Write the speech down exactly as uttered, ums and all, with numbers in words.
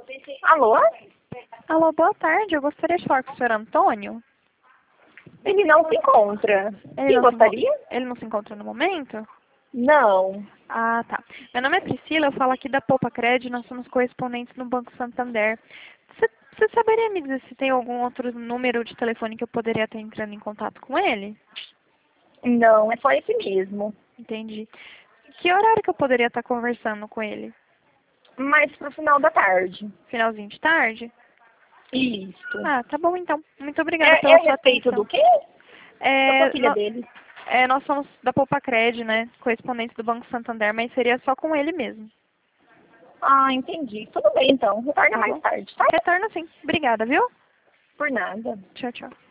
Alô? Alô, boa tarde. Eu gostaria de falar com o senhor Antônio. Ele não se encontra. Ele Quem não, se, enco- gostaria? ele não se encontra no momento? Não. Ah, tá. Meu nome é Priscila, eu falo aqui da Poupa Cred, nós somos correspondentes no Banco Santander. Você você saberia me dizer se tem algum outro número de telefone que eu poderia estar entrando em contato com ele? Não, é só esse mesmo. Entendi. Que horário que eu poderia estar conversando com ele? Mas pro final da tarde. Finalzinho de tarde? Isso. Ah, tá bom então. Muito obrigada É, é pela a sua respeito atenção. do quê? Eu sou É, filha nó- dele. é, nós somos da Poupa Cred, né? Correspondentes do Banco Santander, mas seria só com ele mesmo. Ah, entendi. Tudo bem, então. Retorna Tá mais bom? tarde, tá? Retorno sim. Obrigada, viu? Por nada. Tchau, tchau.